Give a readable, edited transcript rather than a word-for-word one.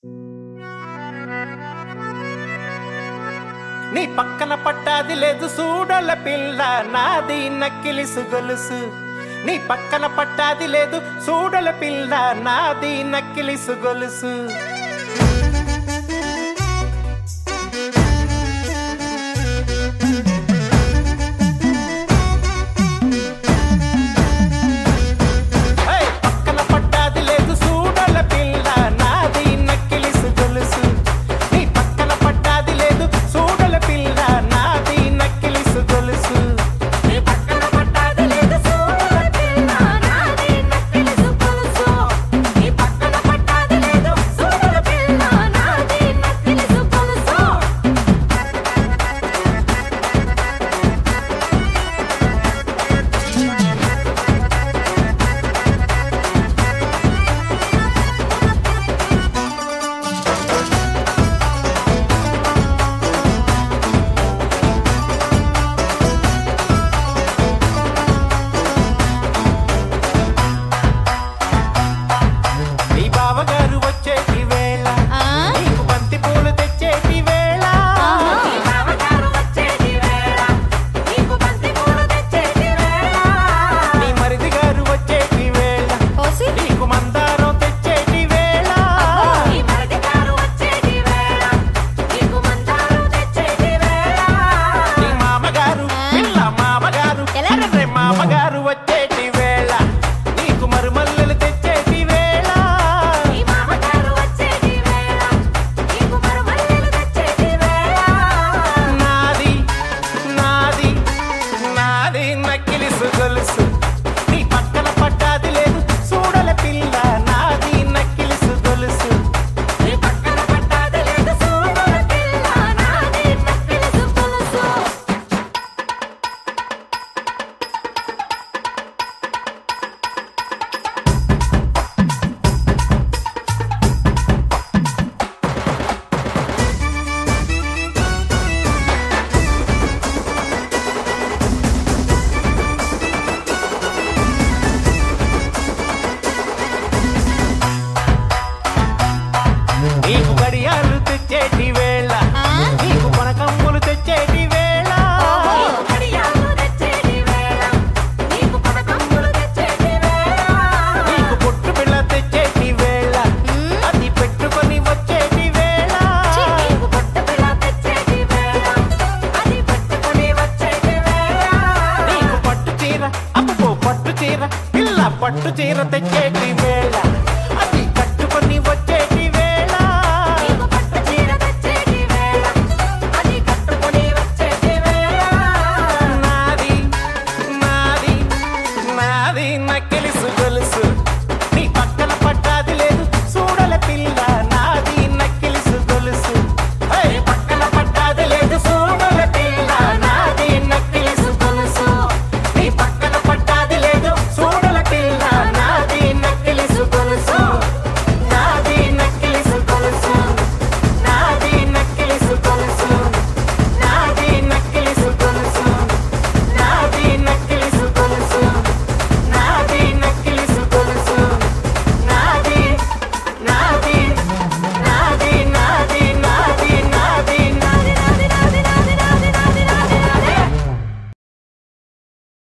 నీ పక్కన పట్టాది లేదు సూడల పిల్ల నాది నక్కిలిసు గొలుసు. నీ పక్కన పట్టాది లేదు సూడల పిల్ల నాది నక్కిలిసు గొలుసు. మామగారు వచ్చేటి వేళ నీకు మరుమల్లెలు తెచ్చేటి వేళ. నాది నాది నాది నక్కిలిసు గొలుసు. నీ పక్కన పట్టాది లేదు సూడల పిల్ల నాది నక్కిలిసు గొలుసు. నీకు గడియాలు తెచ్చేటి వేళ నీకు కొనకమ్ములు తెచ్చేటి వేళ. నీకు పొట్టు పిల్ల తెచ్చేటి వేళ అది పెట్టుకొని వచ్చేటి వేళ. నీకు పట్టు చీర అప్పుకో పట్టు చీర పిల్ల పట్టు చీర తెచ్చే